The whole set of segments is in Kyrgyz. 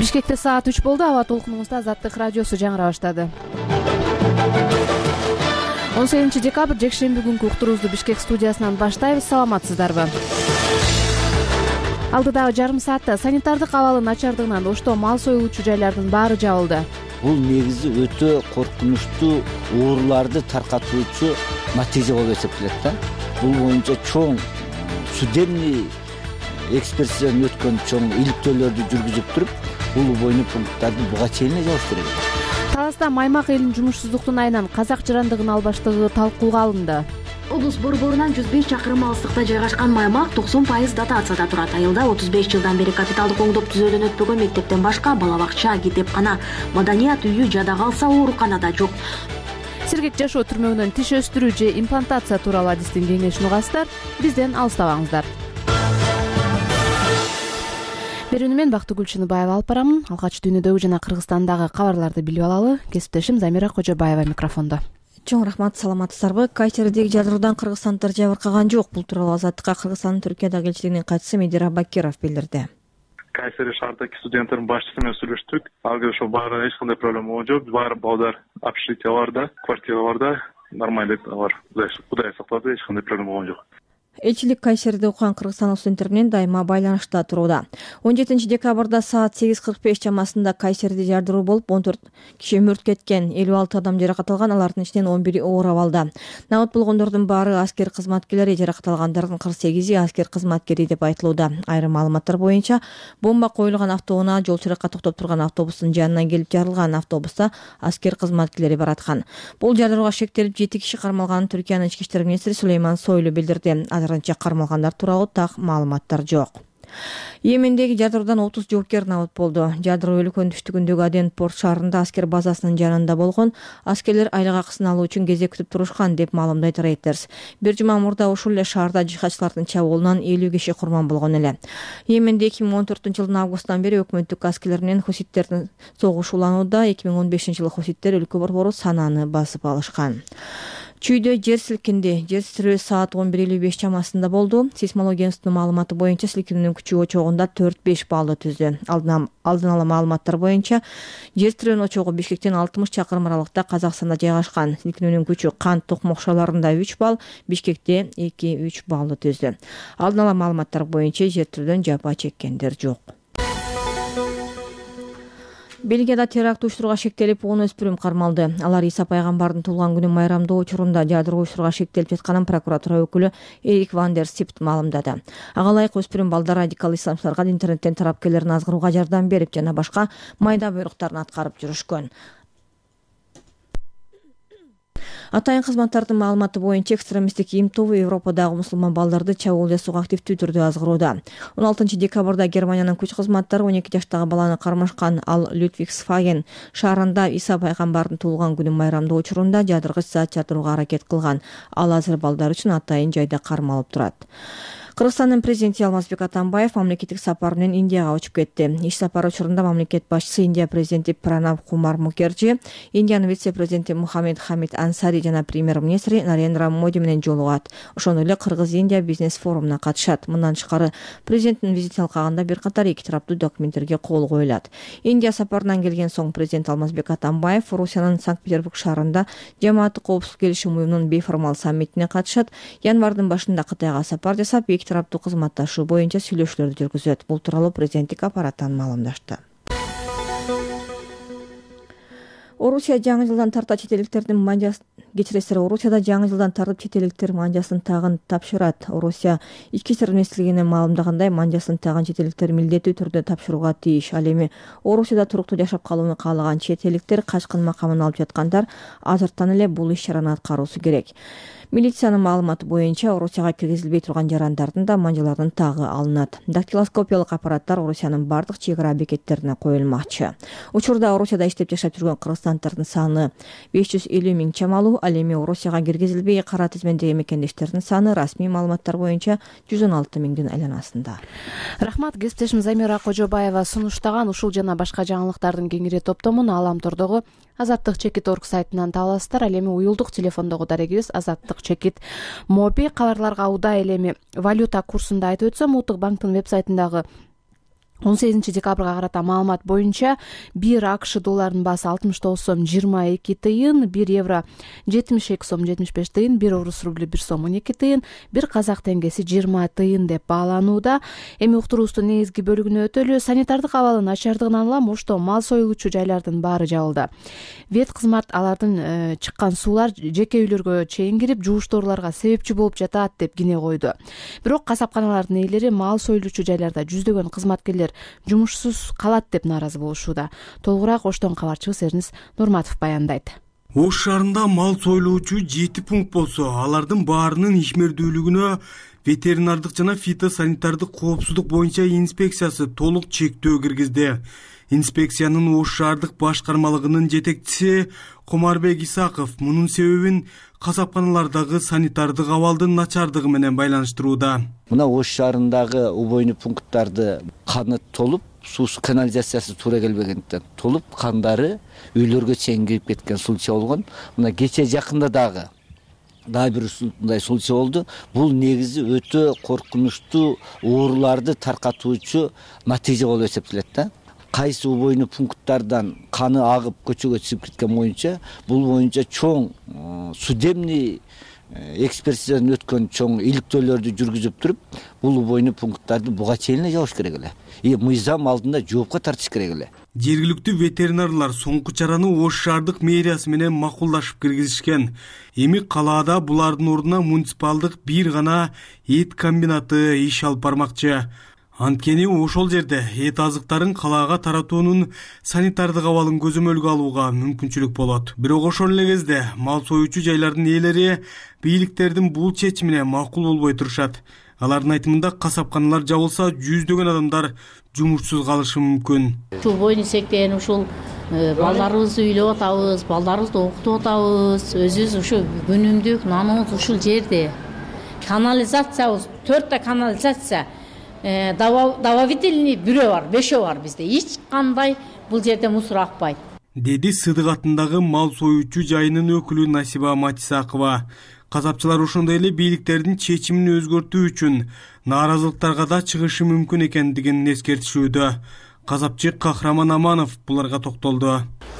Бишкекте саат 3 болду. Аба толкунубузда Азаттык радиосу жаңыра баштады. 18 декабрь жекшемби күнкү уктуруубузду Бишкек студиясынан баштайбыз. Саламатсыздарбы? Алдыдагы жарым саатта санитардык абалын начардыгынан Ошто мал союлуучу жайлардын баары жабылды. Бул негизи өтө коркунучтуу ооруларды таркатуучу натыйжа болуп эсептелет да. Бул боюнча чоң судебный экспертизадан өткөн чоң иликтөөлөрдү жүргүзүп туруп, бул бойну пункттарды буга чейин жабыш керек. Таласта Маймак элин жумушсуздуктун айынан казак жырандыгын албаштыгы талкууга алынды. Облус борборунан 105 чакырым алыстыкта жайгашкан Маймак 90% дотацияда турат. Айылда 35 жылдан бери капиталдык оңдоп түзөөдөн өтпөгөн мектептен башка балабак бакча, китепкана, маданият үйү жада калса оорукана да жок. Сергек жашоо түрмөгүнөн тиш өстүрүү же имплантация тууралуу адистин кеңешин угасыздар. Бизден алыстабаңыздар. Берүүнү мен Бактыгүл Чыныбаева алып барамын. Алгач дүйнөдөгү жана Кыргызстандагы кабарларды билип алалы. Кесиптешим Замира Кожобаева микрофондо. Чоң рахмат, саламатсыздарбы? Кайсердеги жадыруудан кыргызстандыктар жабыркаган жок. Бул тууралуу Азаттыкка Кыргызстандын Түркиядагы элчилигинин катчысы Медира Бакиров билдирди. Кайсери шаардагы студенттердин башчысы менен сүйлөштүк. Алга ошо баары эч кандай проблема жок. Баары балдар общежитие бар да, квартира бар да, нормально бар. Кудай сактады, эч кандай проблема жок. Элчилик Кайсерде окуган кыргызстандык студенттер менен дайыма байланышта турууда. 17 декабрда саат 8:45 чамасында Кайсерде жардыруу болуп, 14 киши өмүрт кеткен, 56 адам жаракат алган, алардын ичинен 11 оор абалда. Набат болгондордун баары аскер кызматкерлери, жаракат алгандардын 48 аскер кызматкери деп айтылууда. Айрым маалыматтар боюнча, бомба коюлган автоунаа жол чыракка токтоп турган автобустун жанына келип жарылган. Автобуста аскер кызматкерлери бараткан. Бул жардырууга шектелип 7 киши кармалганын Түркиянын ички иштер министри Сулейман Сойлу билдирди. Кармалгандар тууралуу так маалыматтар жок. Йемендеги жардыруудан 30 жоопкер набат болду. Жардыруу өлкөнүн түштүгүндөгү Аденпорт шаарында аскер базасынын жанында болгон. Аскерлер айлык акысын алуу үчүн кезек күтүп турушкан деп маалымдайт Reuters. Бир жума мурда ушул эле шаарда жихадчылардын чабуулунан 50 киши курман болгон эле. Йеменде 2014-жылдын августунан бери өкмөттүк аскерлер менен хуситтердин согушу уланууда. 2015-жылы хуситтер өлкө борбору Сананы басып алышкан. Чүйдө жер силкинди. Жер титирөө саат 11:55 чамасында болду. Сейсмология институтунун маалыматы боюнча силкинүүнүн күчү очогунда 4-5 баллды түздү. Алдын ала маалыматтар боюнча жер титирөөнүн очогу Бишкектен 60 чакырым аралыкта Казакстанда жайгашкан. Силкинүүнүн күчү Кант Токмок шаарларында 3 балл, Бишкекте 2-3 баллды түздү. Алдын ала маалыматтар боюнча жер титирөөдөн жапа чеккендер жок. Бельгияда теракт уюштурууга шектелип 10 өспүрүм кармалды. Алар Иса пайгамбардын туулган күнүн майрамдоо учурунда жардыруу уюштурууга шектелип жатканын прокуратура өкүлү Эрик Ван дер Сипт маалымдады. Ага ылайык өспүрүм балдар радикал исламчыларга интернеттен тарапкерлерин азгырууга жардам берип жана башка майда буйруктарын аткарып жүрүшкөн. Атайын кызматтардын маалыматы боюнча экстремисттик им тобу Европадагы мусулман балдарды чабуул жасоого активдүү түрдө азгырууда. 16 декабрда Германиянын күч кызматтары 12 жаштагы баланы кармашкан. Ал Людвигсхаген шаарында Иса пайгамбардын туулган күнүн майрамдоо учурунда жадыргыч зат жардырууга аракет кылган. Ал азыр балдар үчүн атайын жайда кармалып турат. Кыргызстандын президенти Алмазбек Атамбаев мамлекеттик сапар менен Индияга учуп кетти. Иш сапары учурунда мамлекет башчысы Индия президенти Пранаб Кумар Мукерджи, Индиянын вице-президенти Мухаммед Хамид Ансари жана премьер-министри Нарендра Моди менен жолугат. Ошондой эле Кыргыз-Индия бизнес форумуна катышат. Мындан тышкары президенттин визит алкагында бир катар эки тараптуу документтерге кол коюлат. Индия сапарынан келген соң президент Алмазбек Атамбаев Орусиянын Санкт-Петербург шаарында Жамааттык коопсуздук келишим уюмунун бейформал саммитине катышат. Январдын башында Кытайга сапар жасап, тараптуу кызматташуу боюнча сүйлөшүүлөрдү жүргүзөт. Бул тууралуу президенттик аппараттан маалымдашты. Орусия жаңы жылдан тарта четеликтердин Орусияда жаңы жылдан тартып четеликтер манжасын тагын тапшырат. Орусия ички иштер министрлигинин маалымдагандай, манжасын тагын четеликтер милдеттүү түрдө тапшырууга тийиш. Ал эми Орусияда туруктуу жашап калууну каалаган четеликтер, качкын макамын алып жаткандар азыртан эле бул иш-чараны аткаруусу керек. Милициянын маалыматы боюнча Орусияга киргизилбей турган жарандардын да манжалардын тагы алынат. Дактилоскопиялык аппараттар Орусиянын бардык чек ара бекеттерине коюлмакчы. Учурда Орусияда иштеп жашап жүргөн кыргызстандардын саны 550 миң чамалуу. Ал эми Орусияга киргизилбей кара тизмедеги мекендештердин саны расмий маалыматтар боюнча 116 миңдин айланасында. Рахмат, кесиптешим Замира Кожобаева сунуштаган ушул жана башка жаңылыктардын кеңири топтомун Аламтордогу Азаттык чекит орг сайтынан таба аласыздар. Ал эми уюлдук телефондогу дарегибиз Азаттык чекит моби. Кабарларга удай эле эми валюта курсунда айтып өтсөм, Улуттук банктын веб сайтындагы 18 декабрга карата маалымат боюнча 1 АКШ долларынын баасы 69 сом 22 тыйын, 1 евро 72 сом 75 тыйын, 1 орус рубли 1 сом 12 тыйын, 1 казак теңгеси 20 тыйын деп бааланууда. Эми уктуруубуздун негизги бөлүгүнө өтөлү. Санитардык абалдын начардыгынан улам Ошто мал союлуучу жайлардын баары жабылды. Вет кызмат алардын чыккан суулар жеке үйлөргө чейин кирип, жугуштоолорго себепчи болуп жатат деп кине койду. Бирок касапканалардын ээлери мал союлуучу жайларда жүздөгөн кызматкерлер жумушсуз калат деп нааразы болушууда. Толугураак Оштон кабарчыбыз Эрнис Нурматов баяндайт. Ош шаарында мал союлуучу 7 пункт болсо, алардын баарынын ишмердүүлүгүнө ветеринардык жана фитосанитардык коопсуздук боюнча инспекциясы толук чектөө киргизди. Инспекциянын Ош шаардык башкармалыгынын жетекчиси Комарбек Исаков мунун себебин касапканалардагы санитардык абалдын начардыгы менен байланыштырууда. Мына Ош шаарындагы убойный пункттарды каны толуп, суусу канализациясы туура келбегендиктен толуп, кандары үйлөргө чейин кирип кеткен случай болгон. Мына кече жакында дагы бир ушундай случай болду. Бул негизи өтө коркунучтуу ооруларды таркатуучу натыйжа болуп эсептелет да. Кайсы убойный пункттардан каны агып көчөгө чыгып кеткен боюнча, бул боюнча чоң судебный экспертизадан өткөн чоң иликтөөлөрдү жүргүзүп туруп, бул убойный пункттарды буга чейин жабыш керек эле. Мыйзам алдында жоопко тартыш керек эле. Жергиликтүү ветеринарлар соңку чараны Ош шаардык мэриясы менен макулдашып киргизишкен. Эми калаада булардын ордуна муниципалдык бир гана эт комбинаты иш алып бармакчы. Анткени ошол жерде эт азыктарын калаага таратуунун санитардык абалын көзөмөлгө алууга мүмкүнчүлүк болот. Бирок ошол эле кезде мал союучу жайлардын ээлери бийликтердин бул чечимине макул болбой турушат. Алардын айтымында касапканалар жабылса, жүздөгөн адамдар жумушсуз калышы мүмкүн. Ушул бойну сектен ушул балдарыбызды үйлөп атабыз, балдарыбызды окутуп атабыз, өзүбүз ушу күнүмдүк наныбыз ушул жерде. Канализациябыз 4 канализация, дававительный бирөө бар, 5 бар бизде. Эч кандай бул жерде мусор акпайт. Деди Сыдык атындагы мал союучу жайынын өкүлү Насиба Матисакова. Касапчылар ошондой эле бийликтердин чечимин өзгөртүү үчүн нааразылыктарга да чыгышы мүмкүн экендигин эскертишүүдө. Касапчы Кахраман Аманов буларга токтолду.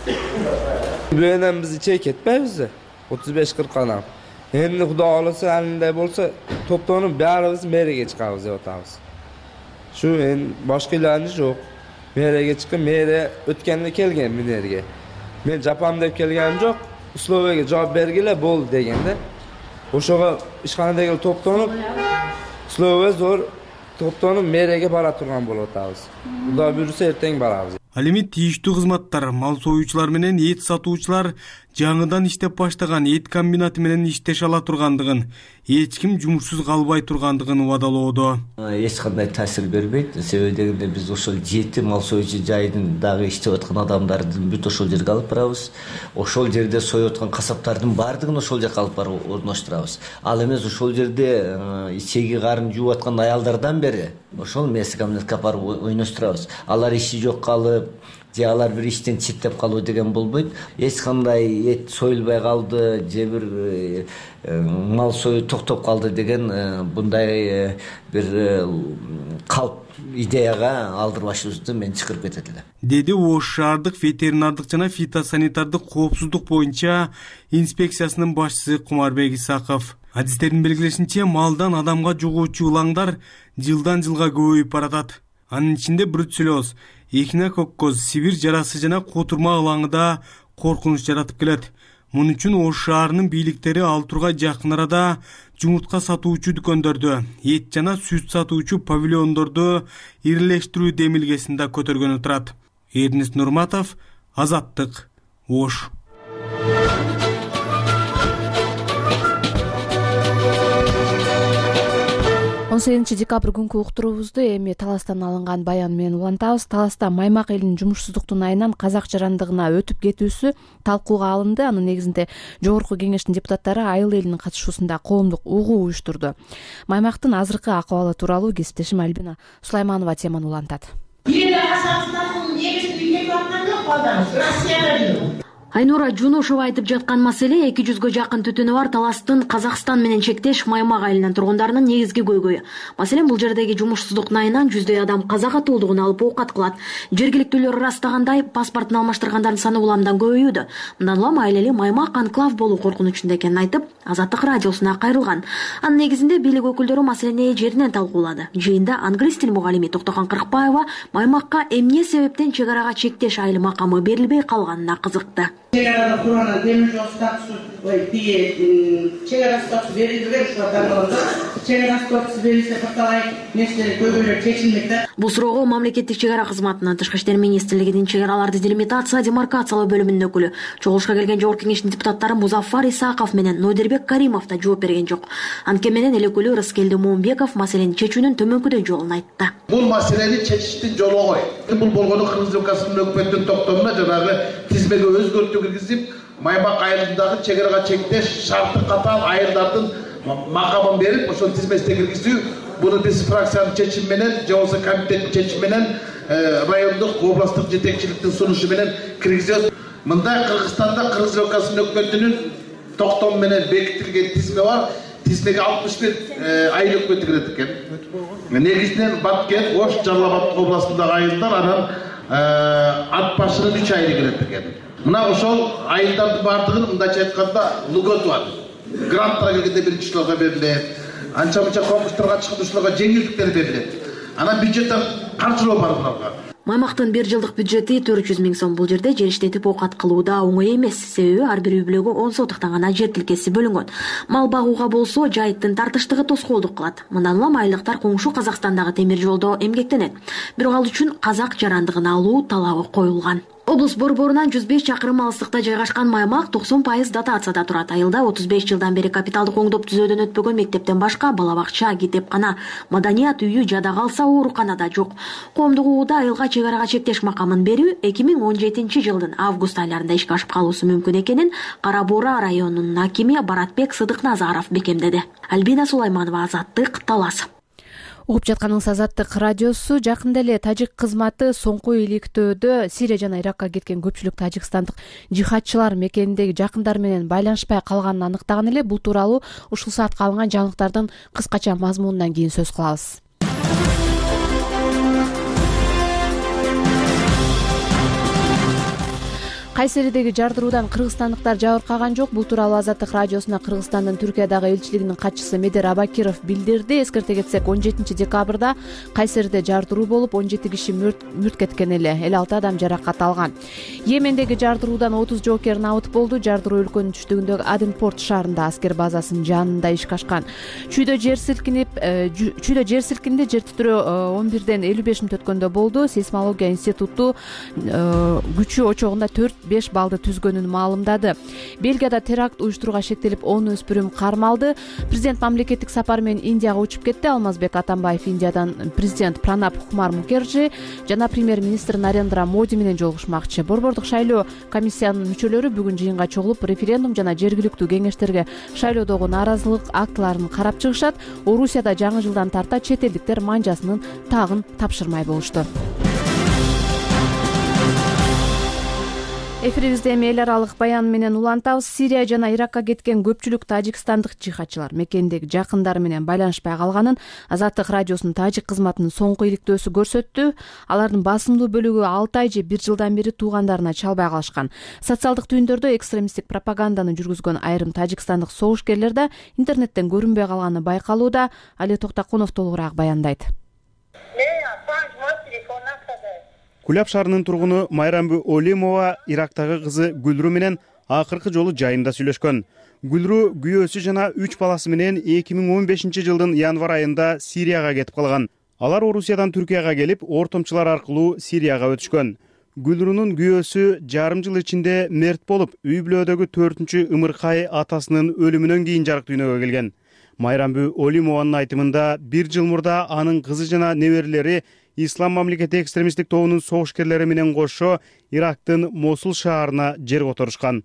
Бенен бизди чек этпейбиз. 35-40 адам. Эмне Кудай алса, алындай болсо, топтонуп баарыбыз мэрияге чыгабыз деп атабыз. Şu başka ilacı yok. Mereye çıkın, mereye ötkende kelgen minerge. Men Japan dep kelgenim yok. Sloveniyaga cevap bergile bol degende. Oşoga işxonadagi toplanıp Sloveniya zor toplanıp merege bara turgan bolop atабыз. Xudo buyursa erteng barabыз. Ал эми тийиштүү кызматтар мал союучулар менен эт сатуучулар жаңыдан иштеп баштаган эт комбинаты менен иштеше ала тургандыгын, эч ким жумушсуз калбай тургандыгын убадалоодо. Эч кандай таасир бербейт. Себеби дегенде биз ошол 7 мал союучу жайдын дагы иштеп аткан адамдардын бүт ошол жерге алып барабыз. Ошол жерде союп аткан касаптардын баардыгын ошол жака алып барып орноштурабыз. Ал эмес ошол жерде ичеги карын жууп аткан аялдардан бери ошол мескамнетке барып ойноштурабыз. Алар иши жок калып, же алар бир иштен четтеп калуу деген болбойт. Эч кандай эт союлбай калды, же бир мал сою токтоп калды деген мындай бир калп идеяга алдырбашыбызды мен чыгарып кетет элем. Деди Ош шаардык ветеринардык жана фитосанитардык коопсуздук боюнча инспекциясынын башчысы Комарбек Исаков. Адистердин белгилешинче, малдан адамга жугуучу ылаңдар жылдан жылга көбөйүп баратат. Анын ичинде бруцеллез, эхинококкоз, Сибир жарасы жана котурма ылаңы да коркунуч жаратып келет. Мун үчүн Ош шаарынын бийликтери ал тургай жакын арада жумуртка сатуучу дүкөндөрдү, эт жана сүт сатуучу павильондорду ирилештирүү демилгесин да көтөргөнү турат. Эрнис Нурматов, Азаттык, Ош. 18 декабрь күнкү уктуруубузду эми Таластан алынган баян менен улантабыз. Таласта Маймак элинин жумушсуздуктун айынан казак жарандыгына өтүп кетүүсү талкууга алынды. Анын негизинде жогорку кеңештин депутаттары айыл элинин катышуусунда коомдук угуу уюштурду. Маймактын азыркы акыбалы тууралуу кесиптешим Альбина Сулайманова теманы улантат. Айнура Жунушева айтып жаткан маселе 200гө жакын түтүнү бар Таластын Казакстан менен чектеш Маймак айылынын тургундарынын негизги көйгөйү. Маселен, бул жердеги жумушсуздук найынан жүздөй адам каза катуулугун алып оокат кылат. Жергиликтүүлөр ырастагандай, паспортун алмаштыргандардын саны уламдан көбөйүүдө. Мындан улам айлели Маймак анклав болуу коркунучунда экенин айтып, Азаттык радиосуна кайрылган. Анын негизинде бийлик өкүлдөрү маселени жеринен талкуулады. Жыйында англис тил мугалими Токтогон Кыркбаева Маймакка эмне себептен чек арага чектеш айыл макамы берилбей калганына кызыкты. Чек арада турган темир жол статусу, чек ара статусу берилбеген ушуга тандалганда, чек ара статусу берилсе каталай нерселер көйгөйлөр чечилмек да. Бул суроого мамлекеттик чек ара кызматынын Тышкы иштер министрлигинин чек араларды делимитация демаркациялоо бөлүмүнүн өкүлү, чогулушка келген жогорку кеңештин депутаттары Музаффар Исаков менен Нойдербек Каримов да жооп берген жок. Анткени менен эл өкүлү Рыскелди Момбеков маселени чечүүнүн төмөнкүдөй жолун айтты. Бул маселени чечиштин жолу оңой. Бул болгону Кыргыз Республикасынын өкмөттүн токтомуна жанагы тизмеге өзгөртүү киргизип, Маймак айылындагы чек арага чектеш шарты катаал айылдардын макамын берип, ошол тизмесине киргизүү, буну биз фракциянын чечими менен, же болбосо комитеттин чечими менен, райондук, областтык жетекчиликтин сунушу менен киргизебиз. Мындай Кыргызстанда Кыргыз Республикасынын өкмөтүнүн токтому менен бекитилген тизме бар. Тизмеге 61 айыл өкмөтү кирет экен. Негизинен Баткен, Ош, Жалал Абад областындагы айылдар, анан Ат башынын 3 айылы кирет экен. Мына ошол айылдардын бардыгын мындайча айтканда льготы бар. Гранттар келгенде биринчи жолго берилет. Анча-мынча конкурстарга чыгуучуларга жеңилдиктер берилет. Анан бюджеттен каржылоо бар буларга. Маймактын 1 жылдык бюджети 400 000 сом. Бул жерде жер иштетип оокат кылуу да оңой эмес. Себеби ар бир үй бүлөгө 10 сотуктан гана жер тилкеси бөлүнгөн. Мал багууга болсо жайыттын тартыштыгы тоскоолдук кылат. Мындан улам айлыктар коңшу Казакстандагы темир жолдо эмгектенет. Бирок ал үчүн казак жарандыгын алуу талабы коюлган. Облус борборунан 105 чакырым алыстыкта жайгашкан Маймак 90% дотацияда турат. Айылда 35 жылдан бери капиталдык оңдоп түзөөдөн өтпөгөн мектептен башка бала бакча, китепкана, маданият үйү, жада калса оорукана да жок. Коомдук ууда айылга чек арага чектеш макамын берүү 2017 жылдын август айларында ишке ашып калуусу мүмкүн экенин Кара Буура районунун акими Баратбек Сыдыкназаров бекемдеди. Альбина Сулайманова, Азаттык, Талас. Угуп жатканыңыз Азаттык радиосу. Жакында эле тажик кызматы соңку иликтөөдө Сирия жана Иракка кеткен көпчүлүк тажикстандык жихадчылар мекениндеги жакындары менен байланышпай калганын аныктаган эле. Бул тууралуу ушул саатка алынган жаңылыктардын кыскача мазмунунан кийин сөз кылабыз. Кайсеридеги жардыруудан кыргызстандыктар жабыркаган жок. Бул тууралуу Азаттык радиосуна Кыргызстандын Түркиядагы элчилигинин катчысы Медер Абакиров билдирди. Эскерте кетсек, 17 декабрда Кайсериде жардыруу болуп, 17 киши мүрт кеткен эле. 56 адам жаракат алган. Йемендеги жардыруудан 30 жоокер набыт болду. Жардыруу өлкөнүн түштүгүндөгү Аденпорт шаарында аскер базасынын жанында ишке ашкан. Чүйдө жер силкинди. Жер титирөө 11ден 55 мүнөт өткөндө болду. Сейсмология институту күчү очогунда 4-5 балды түзгөнүн маалымдады. Бельгияда теракт уюштурууга шектелип 10 өспүрүм кармалды. Президент мамлекеттик сапар менен Индияга учуп кетти. Алмазбек Атамбаев Индиядан президент Пранаб Кумар Мукерджи жана премьер-министр Нарендра Моди менен жолугушмакчы. Борбордук шайлоо комиссиянын мүчөлөрү бүгүн жыйынга чогулуп, референдум жана жергиликтүү кеңештерге шайлоодогу нааразылык актыларын карап чыгышат. Орусияда жаңы жылдан тарта чет элдиктер манжасынын тагын тапшырмай болушту. Эфирибизде эми эл аралык баян менен улантабыз. Сирия жана Иракка кеткен көпчүлүк тажикстандык жихадчылар мекендеги жакындары менен байланышпай калганын Азаттык радиосунун тажик кызматынын соңку иликтөөсү көрсөттү. Алардын басымдуу бөлүгү 6 ай же 1 жылдан бери туугандарына чалбай калышкан. Социалдык түйүндөрдө экстремисттик пропаганданы жүргүзгөн айрым тажикстандык согушкерлер да интернеттен көрүнбөй калганы байкалууда. Али Токтокунов толугураак баяндайт. Куляб шаарынын тургуну Майрамбы Олимова Ирактагы кызы Гүлрү менен акыркы жолу жайында сүйлөшкөн. Гүлрү күйөөсү жана 3 баласы менен 2015 жылдын январ айында Сирияга кетип калган. Алар Орусиядан Түркияга келип, ортомчулар аркылуу Сирияга өтүшкөн. Гүлрүнүн күйөөсү жарым жыл ичинде мерт болуп, үй бүлөдөгү 4-чү ымыркай атасынын өлүмүнөн кийин жарык дүйнөгө келген. Майрамбы Олимованын айтымында 1 жыл мурда анын кызы жана неберелери Ислам мамлекети экстремисттик тобунун согушкерлери менен кошо Ирактын Мосул шаарына жер которушкан.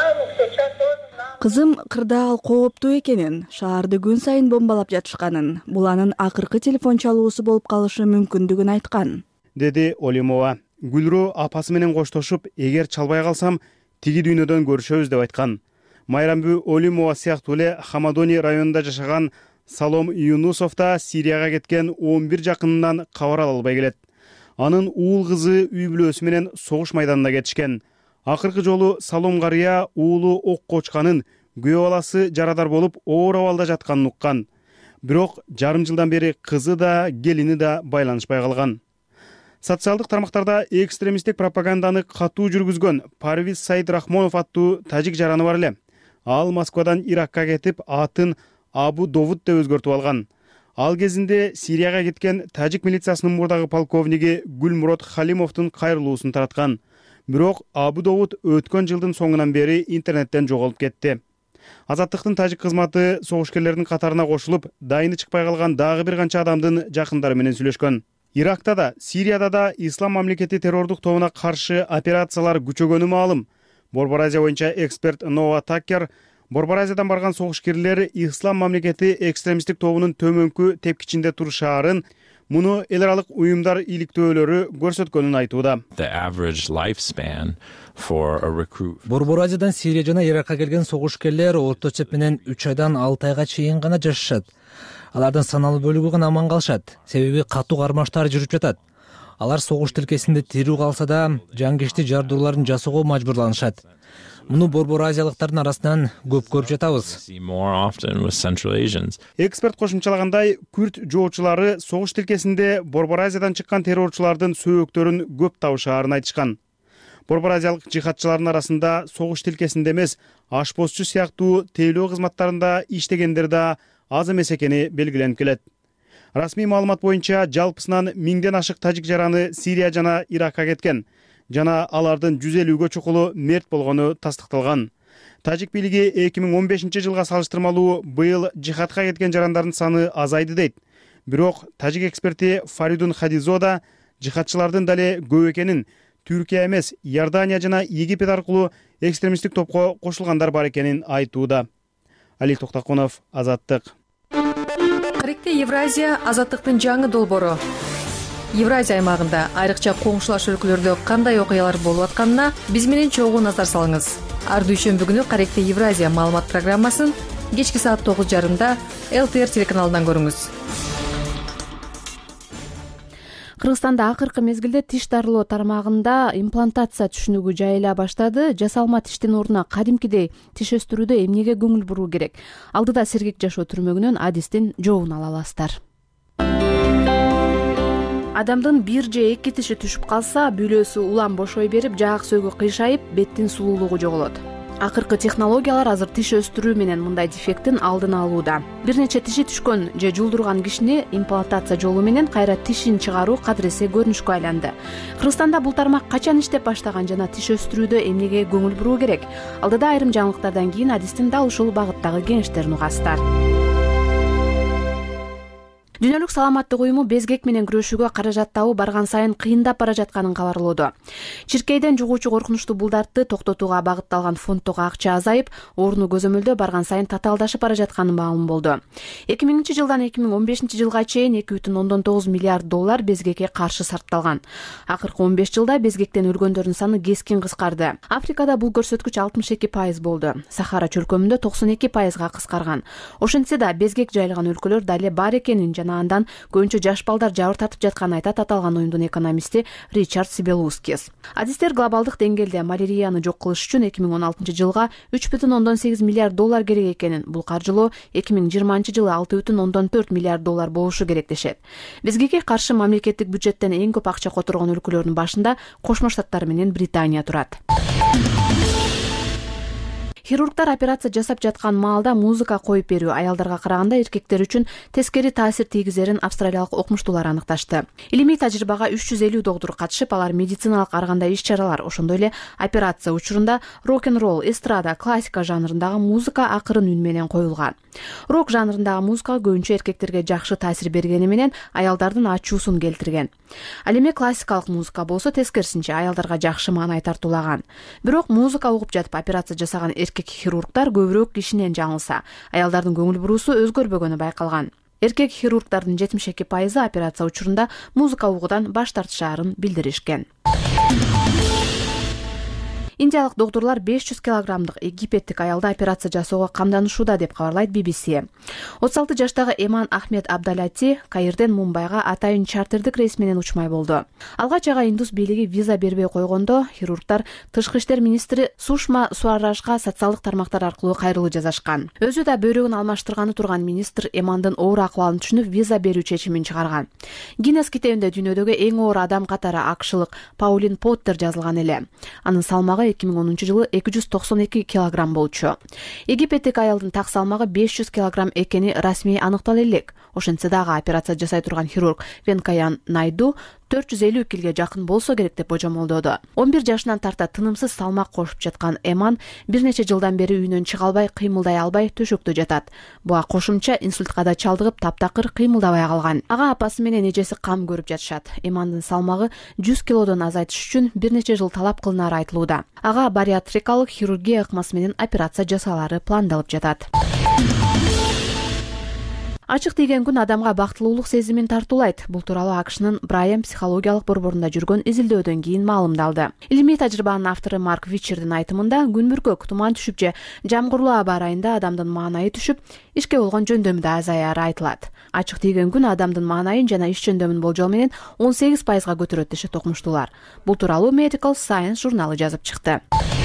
Кызым кырдаал кооптуу экенин, шаарды күн сайын бомбалап жатышканын, бул анын акыркы телефон чалуусу болуп калышы мүмкүндүгүн айткан, деди Олимова. Гүлрү апасы менен коштошуп, эгер чалбай калсам, тиги дүйнөдөн көрүшөбүз деп айткан. Майрамбү Олимова сыяктуу эле Хамадони районунда жашаган Салом Юнусов да Сирияга кеткен 11 жакынынан кабар ала албай келет. Анын уул кызы үй бүлөсү менен согуш майданына кетишкен. Акыркы жолу Салом карыя уулу окко учканын, күйөө баласы жарадар болуп оор абалда жатканын уккан. Бирок жарым жылдан бери кызы да, келини да байланышпай калган. Социалдык тармактарда экстремисттик пропаганданы катуу жүргүзгөн Парвиз Саид Рахмонов аттуу тажик жараны бар эле. Ал Москвадан Иракка кетип, атын Абу Довуд деп өзгөртүп алган. Ал кезинде Сирияга кеткен тажик милициясынын мурдагы полковниги Гүлмурод Халимовдун кайрылуусун тараткан. Бирок Абу Довуд өткөн жылдын соңунан бери интернеттен жоголуп кетти. Азаттыктын тажик кызматы согушкерлердин катарына кошулуп, дайыны чыкпай калган дагы бир канча адамдын жакындары менен сүйлөшкөн. Иракта да, Сирияда да Ислам мамлекети террордук тобуна каршы операциялар күчөгөнү маалым. Борбор Азия боюнча эксперт Ноа Такер Борбор Азиядан барган согушкерлер Ислам мамлекети экстремисттик тобунун төмөнкү тепкичинде турушаарын, муну эл аралык уюмдар иликтөөлөрү көрсөткөнүн айтууда. Борбор Азиядан Сирия жана Иракка келген согушкерлер орто эсеп менен 3 айдан 6 айга чейин гана жашашат. Алардын саналуу бөлүгү гана аман калышат, себеби катуу кармаштар жүрүп жатат. Алар согуш тилкесинде тирүү калса да, жангечти жардууларын жасоого мажбурланышат. Муну борбор азиялыктардын арасынан көп көрүп жатабыз. Эксперт кошумчалагандай, күрд жоочулары согуш тилкесинде Борбор Азиядан чыккан террорчулардын сөөктөрүн көп табышаарын айтышкан. Борбор азиялык жихадчылардын арасында согуш тилкесинде эмес, ашпозчу сыяктуу тейлөө кызматтарында иштегендер да аз эмес экени белгиленип келет. Расмий маалымат боюнча жалпысынан 1000ден ашык тажик жараны Сирия жана Иракка кеткен жана алардын 150гө чукулу мерт болгону тастыкталган. Тажик бийлиги 2015-жылга салыштырмалуу быйыл жихадка кеткен жарандардын саны азайды дейт. Бирок тажик эксперти Фаридун Хадизода жихадчылардын дале көп экенин, Түркия эмес, Иордания жана Египет аркылуу экстремисттик топко кошулгандар бар экенин айтууда. Али Токтакунов, Азаттык. Каректе Евразия азаттыктын жаңы долбоору. Евразия аймагында айрыкча коңшулаш өлкөлөрдө кандай окуялар болуп атканына биз менен чогуу назар салыңыз. Ар дүйшөмбү күнү Каректе Евразия маалымат программасын кечки саат 9:30 ЛТР телеканалынан көрүңүз. Кыргызстанда акыркы мезгилде тиш дарылоо тармагында имплантация түшүнүгү жайыла баштады. Жасалма тиштин ордуна кадимкидей тиш өстүрүүдө эмнеге көңүл буруу керек? Алдыда сергек жашоо түрмөгүнөн адистин жообун ала аласыздар. Адамдын 1 же 2 тиши түшүп калса, бүлөсү улам бошой берип, жаак сөөгү кыйшайып, беттин сулуулугу жоголот. Акыркы технологиялар азыр тиш өстүрүү менен мындай дефекттин алдын алууда. Бир нече тиши түшкөн же жулдурган кишини имплантация жолу менен кайра тишин чыгаруу кадыресе көрүнүшкө айланды. Кыргызстанда бул тармак качан иштеп баштаган жана тиш өстүрүүдө эмнеге көңүл буруу керек? Алдыда айрым жаңылыктардан кийин адистин дал ушул багыттагы кеңештерин угасыздар. Дүйнөлүк саламаттык уюму безгек менен күрөшүүгө каражат табуу барган сайын кыйындап бара жатканын кабарлоодо. Чиркейден жугуучу коркунучтуу булдартты токтотууга багытталган фонддогу акча азайып, орну көзөмөлдөө барган сайын татаалдашып бара жатканы маалым болду. 2000-жылдан 2015-жылга чейин 2,9 миллиард доллар безгекке каршы сарпталган. Акыркы 15 жылда безгектен өлгөндөрдүн саны кескин кыскарды. Африкада бул көрсөткүч 62% болду. Сахара чөлкөмүндө 92%га кыскарган. Ошентсе да безгек жайылган өлкөлөр дале бар экенин андан көбүнчө жаш балдар жабыр тартып жатканын айтат аталган уюмдун экономисти Ричард Сибелускис. Адистер глобалдык деңгээлде малярияны жок кылыш үчүн 2016-жылга 3,8 миллиард доллар керек экенин, бул каржылоо 2020-жылы 6,4 миллиард доллар болушу керек дешет. Безгекке каршы мамлекеттик бюджеттен эң көп акча которгон өлкөлөрдүн башында Кошмо Штаттар менен Британия турат. Хирургдар операция жасап жаткан маалда музыка коюп берүү аялдарга караганда эркектер үчүн тескери таасир тийгизерин австралиялык окумуштуулар аныкташты. Илимий тажрыйбага 350 доктур катышып, алар медициналык ар кандай иш-чаралар, ошондой эле операция учурунда рок-н-ролл, эстрада, классика жанрындагы музыка акырын үн менен коюлган. Рок жанрындагы музыка көбүнчө эркектерге жакшы таасир бергени менен аялдардын ачуусун келтирген. Ал эми классикалык музыка болсо тескерисинче аялдарга жакшы маанай тартуулаган. Бирок музыка угуп жатып операция жасаган эркек хирургдар көбүрөөк кишинен жаңылса, аялдардын көңүл буруусу өзгөрбөгөнү байкалган. Эркек хирургдардын 72% операция учурунда музыка угуудан баш тартышаарын билдиришкен. Индиялык доктурлар 500 килограммдык египеттик аялды операция жасоого камданышууда деп кабарлайт BBC. 36 жаштагы Эман Ахмед Абдалати Каирден Мумбайга атайын чартердик рейс менен учмай болду. Алгач ага индус бийлиги виза бербей койгондо, хирургтар Тышкы иштер министри Сушма Суарашка социалдык тармактар аркылуу кайрылуу жазышкан. Өзү да бөйрөгүн алмаштырганы турган министр Эмандын оор акыбалын түшүнүп, виза берүү чечимин чыгарган. Гиннес китебинде дүйнөдөгү эң оор адам катары акшылык Паулин Поттер жазылган эле. Анын салмагы 2010-жылы 292 килограмм болчу. Египеттик аялдын так салмагы 500 килограмм экени расмий аныктала элек. Ошентсе дагы операция жасай турган хирург Венкаян Найду 450 килге жакын болсо керек деп божомолдоду. 11 жашынан тарта тынымсыз салмак кошуп жаткан Эман бир нече жылдан бери үйүнөн чыга албай, кыймылдай албай төшөктө жатат. Буга кошумча инсультка да чалдыгып, таптакыр кыймылдабай калган. Ага апасы менен эжеси кам көрүп жатышат. Эмандын салмагы 100 килодон азайтыш үчүн бир нече жыл талап кылынары айтылууда. Ага бариатрикалык хирургия ыкмасы менен операция жасалары пландалып жатат. Ачык тийген күн адамга бактылуулук сезимин тартуулайт. Бул тууралуу АКШнын Брайан психологиялык борборунда жүргөн изилдөөдөн кийин маалымдалды. Илимий тажрыйбанын автору Марк Вичердин айтымында, күн бүркөк, туман түшүп же жамгырлуу аба ырайында адамдын маанайы түшүп, ишке болгон жөндөмү да азаяры айтылат. Ачык тийген күн адамдын маанайын жана иш жөндөмүн болжол менен 18%га көтөрөт дешет окумуштуулар. Бул тууралуу Medical Science журналы жазып чыкты.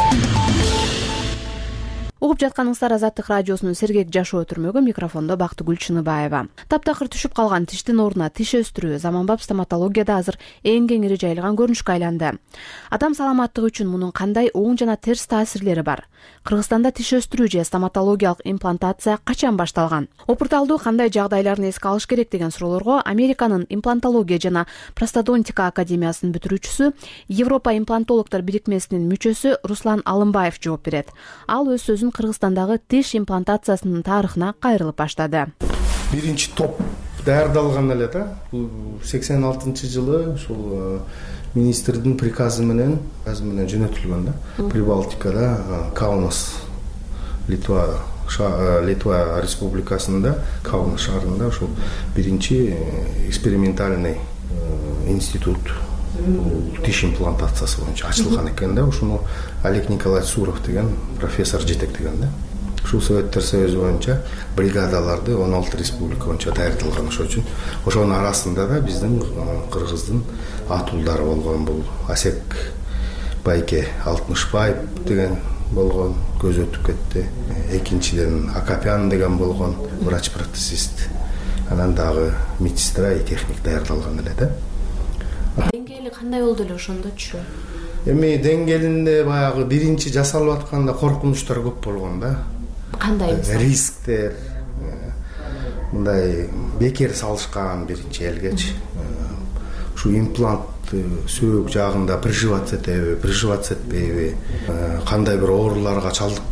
Угуп жатканыңыздар Азаттык радиосунун сергек жашоо өтүрмөгү, микрофондо Бактыгүл Чыныбаева. Таптакыр түшүп калган тиштин ордуна тиш өстүрүү заманбап стоматологияда азыр эң кеңири жайылган көрүнүшкө айланды. Адам саламаттыгы үчүн мунун кандай оң жана терс таасирлери бар? Кыргызстанда тиш өстүрүү же стоматологиялык имплантация качан башталган? Опурталдуу кандай жагдайларын эске алыш керек деген суроолорго Американын имплантология жана простодонтика академиясынын бүтүрүүчүсү, Европа имплантологдор бирикмесинин мүчөсү Руслан Алымбаев жооп берет. Ал өз сөзүн Кыргызстандагы тиш имплантациясынын тарыхына кайрылып баштады. Биринчи топ даярдалган эле да. Бул 86-жылы ушул министрдин приказы менен жөнөтүлгөн да. Прибалтикада Каунас, Литва республикасында, Каунас шаарында ушул биринчи экспериментальный институт тиш имплантациясы боюнча ачылган экен да. Ушуну Олег Николаевич Суров деген профессор жетектеген да. Ушул Советтер Союзу боюнча бригадаларды 16 республика боюнча даярдалган. Ошол үчүн ошонун арасында да биздин Кыргыздын атуулдары болгон. Бул Асек Байке Алтмышбаев деген болгон, көз өтүп кетти. Экинчиден Акапян деген болгон, врач-протезист. Анан дагы медсестра и техник даярдалган эле да. Деңгээли кандай болду эле ошондочу? Эми деңгээлинде баягы биринчи жасалып атканда коркунучтар көп болгон да. Кандай рисктер, мындай бекер салышкан биринчи элгечи. Ушу имплант сөөк жагында приживаться этеби, приживаться этпейби, кандай бир ооруларга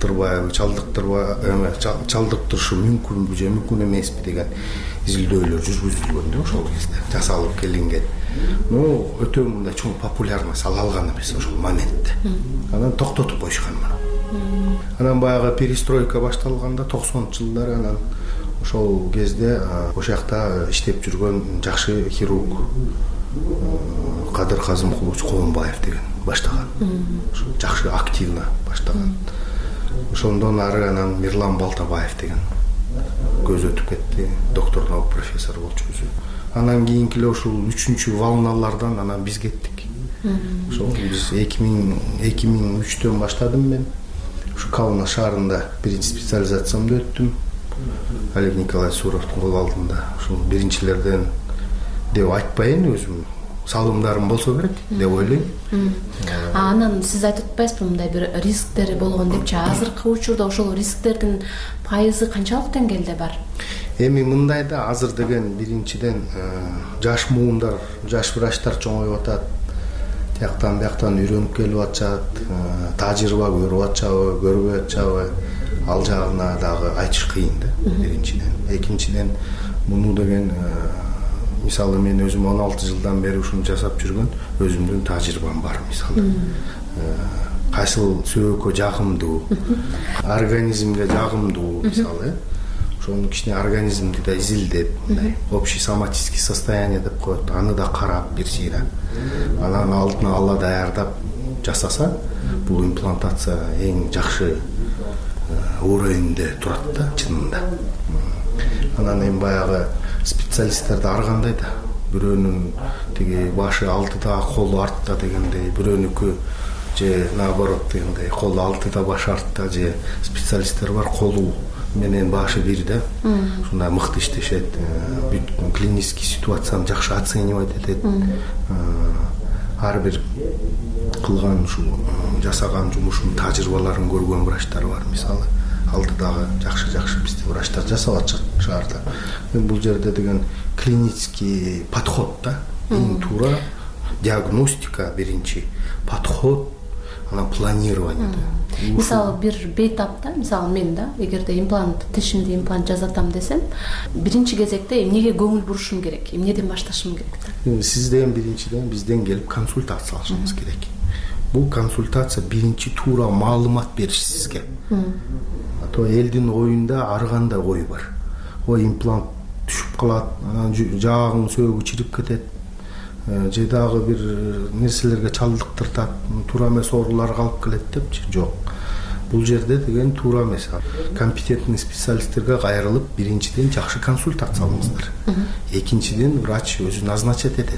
чалдыктырышы мүмкүнбү же мүмкүн эмеспи деген изилдөөлөр жүргүзүлгөн да ошол кезде жасалып келинген. Өтө мындай чоң популярность ала алган эмес ошол моментте. Анан токтотуп коюшкан муну. Анан баягы перестройка башталганда 90-жылдары анан ошол кезде ошол жакта иштеп жүргөн жакшы хирург Кадыр Казымкулович Коомбаев деген баштаган. Ошо жакшы активно баштаган. Ошондон ары анан Мирлан Балтабаев деген көз өтүп кетти, доктор наук профессор болчу өзү. Анан кийинки эле ушул 3-чү волналардан анан биз кеттик. Ошол биз 2003-төн баштадым мен. Ушу Каунас шаарында биринчи специализациямды өттүм. Олег Николаевич Суровдун кол алдында. Ушул биринчилерден деп айтпайын, өзүм салымдарым болсо керек деп ойлойм. Анан сиз айтып атпайсызбы мындай бир рисктери болгон депчи? Азыркы учурда ошол рисктердин пайызы канчалык деңгээлде бар? Эми мындай да, азыр деген биринчиден жаш муундар, жаш врачтар чоңоюп атат. Тияктан бияктан үйрөнүп келип атышат, тажрыйба көрүп атышабы, көрбөй атышабы, ал жагына дагы айтыш кыйын да, биринчиден. Экинчиден, муну деген мисалы мен өзүм 16 жылдан бери ушуну жасап жүргөн өзүмдүн тажрыйбам бар мисалы. Кайсыл сөөгкө жагымдуу, организмге жагымдуу мисалы. Ошону кичине организмди да изилдеп, мындай общий соматический состояние деп коет, аны да карап бир сыйра. Анан алдын ала даярдап жасаса, бул имплантация эң жакшы уровеньде турат да чынында. Анан эми баягы специалисттерди ар кандай да, бирөөнүн тиги башы алтыда, колу артта дегендей, бирөөнүкү же наоборот дегендей, колу алтыда, баш артта, же специалисттер бар, колу менен башы бир да. Ушундай мыкты иштешет, бүт клинический ситуацияны жакшы оценивать этет. Ар бир кылган ушу жасаган жумушунун тажрыйбаларын көргөн врачтар бар. Мисалы, алдыдагы жакшы бизде врачтар жасап атышат шаарда. Бул жерде деген клинический подход да, эң туура диагностика биринчи, подход, анан планирование. Мисалы бир бейтапта, мисалы мен да, эгерде тишимде имплант жасатам десем, биринчи кезекте эмнеге көңүл бурушум керек, эмнеден башташым керек да? Сизден биринчиден бизден келип консультация алышыңыз керек. Бул консультация биринчи туура маалымат бериш сизге. То элдин оюнда ар кандай ой бар. Ой, имплант түшүп калат, анан жаагың сөөгү чирип кетет, же дагы бир нерселерге чалдыктыртат, туура эмес ооруларга алып келет депчи. Жок. Бул жерде деген туура эмес. Компетентный специалисттерге кайрылып, биринчиден жакшы консультация алыңыздар. Экинчиден врач өзү назначать этет.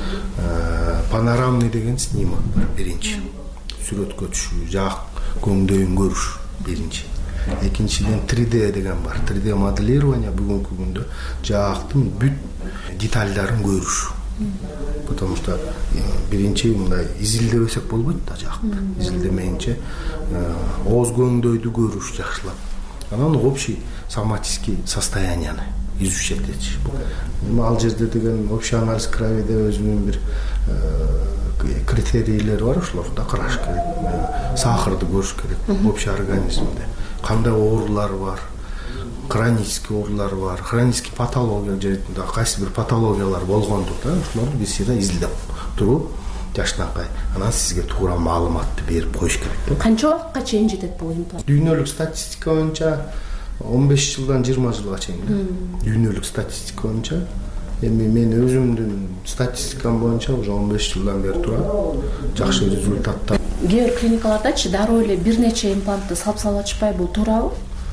Панорамный деген снимок бар биринчи. Сүрөткө түшүү, жаак көңдөйүн көрүш биринчи. Экинчиден 3D деген бар. 3D моделирование бүгүнкү күндө жаактын бүт детальдарын көрүш. Потому что биринчи мындай изилдебесек болбойт да жаакты. Изилдемейинче ооз көңдөйдү көрүш жакшылап. Анан общий соматический состоянияны изучать этиш. Ал жерде деген общий анализ крови деп өзүнүн бир критерийлери бар, ошолорду караш керек. Сахарды көрүш керек общий организмде. Кандай оорулар бар, хронический оорулар бар, хронический патология же кайсы бир патологиялар болгондук да, ошолорду биз всегда изилдеп туруп жашынакай анан сизге туура маалыматты берип коюш керек. Канча убакытка чейин жетет бул имплант? Дүйнөлүк статистика боюнча 15 жылдан 20 жылга чейин. Дүйнөлүк статистика боюнча. Эми мен өзүмдүн статистикам боюнча уже 15 жылдан бери турат. Жакшы результаттар. Кээ бир клиникалардачы дароо эле бир нече имплантты салып атышпай, бул туурабы?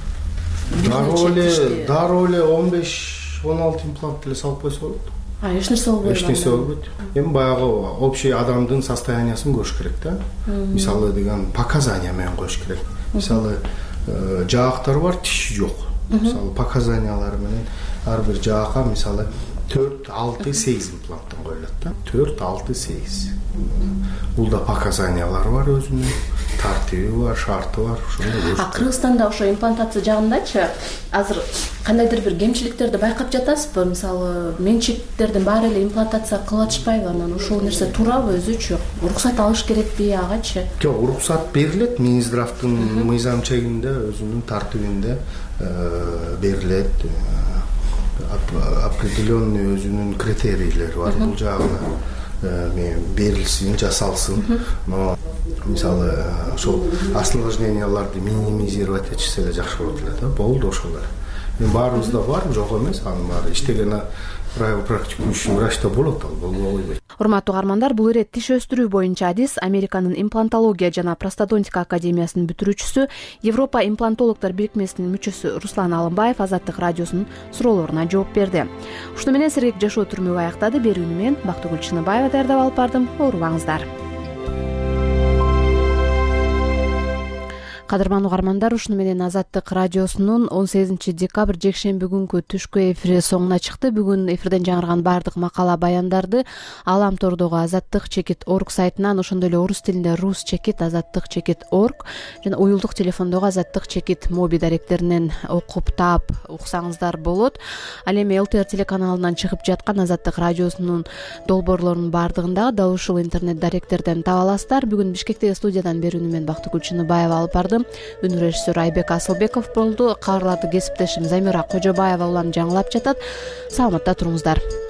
Дароо эле 15-16 имплант эле салып койсо болот. Эч нерсе болбойт. Эч нерсе болбойт. Эми баягы общий адамдын состояниясын көрүш керек да. Мисалы деген показания менен коюш керек. Мисалы жаактар бар, тиш жок. Мисалы показаниялары менен ар бир жаакка мисалы 4-6-8 импланттан коюлат да. 4-6-8. Бул да показаниялары бар өзүнүн, тартиби бар, шарты бар, ошондой көрүш. Кыргызстанда ошо имплантация жагындачы азыр кандайдыр бир кемчиликтерди байкап жатасызбы? Мисалы, менчиктердин баары эле имплантация кылып атышпайбы? Анан ошол нерсе туурабы өзүчү? Уруксат алыш керекпи агачы? Жок, уруксат берилет, Минздравдын мыйзам чегинде, өзүнүн тартибинде берилет. Определенный өзүнүн критерийлери бар бул жагына. Берилсин, жасалсын. Но мисалы ошол осложненияларды минимизировать этишсе эле жакшы болот эле да. Болду ошолор. Баарыбызда бар, жок эмес, анын баары иштеген практикующий врачта болот, ал болбой койбойт. Урматтуу угармандар, бул ирет тиш өстүрүү боюнча адис Американын имплантология жана простодонтика академиясынын бүтүрүүчүсү, Европа имплантологдор бирикмесинин мүчөсү Руслан Алымбаев Азаттык радиосунун суроолоруна жооп берди. Ушуну менен Сергек жашоо түрмөгү аяктады. Берүүнү мен Бактыгүл Чыныбаева даярдап алып бардым. Оорубаңыздар. Кадырман угармандар, ушуну менен Азаттык радиосунун 18 декабрь жекшемби күнкү түшкү эфири соңуна чыкты. Бүгүн эфирден жаңырган бардык макала баяндарды Алам тордогу azattik.org сайтынан, ошондой эле орус тилинде rus.azattik.org жана уюлдук телефондогу azattik моби даректеринен окуп таап уксаңыздар болот. Ал эми ЛТР телеканалынан чыгып жаткан Азаттык радиосунун долбоорлорунун бардыгында дал ушул интернет даректерден таба аласыздар. Бүгүн Бишкектеги студиядан берүүнү мен Бактыгүл Чыныбаева алып бардым. Үн режиссер Айбек Асылбеков болду. Кадрларды кесиптешим Замира Кожобаева улам жаңылап жатат. Саламатта туруңуздар.